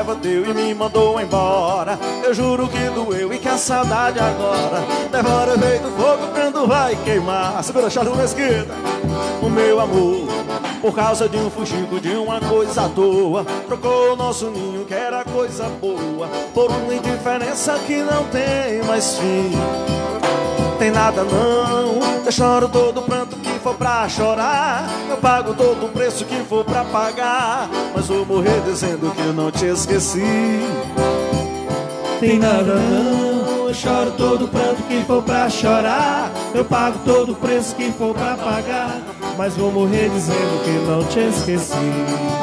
era teu e me mandou embora. Eu juro que doeu e que a saudade agora devora feito fogo quando vai queimar. Segura a chave Mesquita. O meu amor, por causa de um fuxico, de uma coisa à toa, trocou o nosso ninho que era coisa boa por uma indiferença que não tem mais fim. Tem nada não, eu choro todo o pranto que for pra chorar, eu pago todo o preço que for pra pagar, mas vou morrer dizendo que eu não te esqueci. Tem nada não, eu choro todo o pranto que for pra chorar, eu pago todo o preço que for pra pagar, mas vou morrer dizendo que não te esqueci.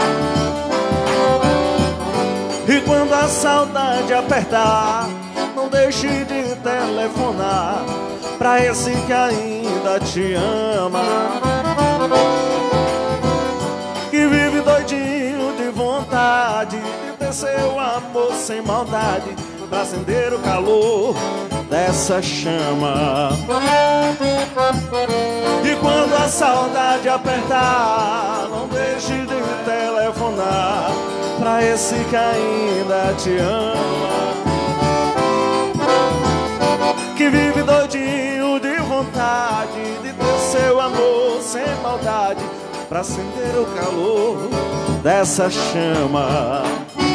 E quando a saudade apertar, não deixe de telefonar pra esse que ainda te ama, que vive doidinho de vontade de ter seu amor sem maldade, pra acender o calor dessa chama. E quando a saudade apertar, não deixe de telefonar pra esse que ainda te ama, que vive doidinho de vontade de ter seu amor sem maldade, pra acender o calor dessa chama.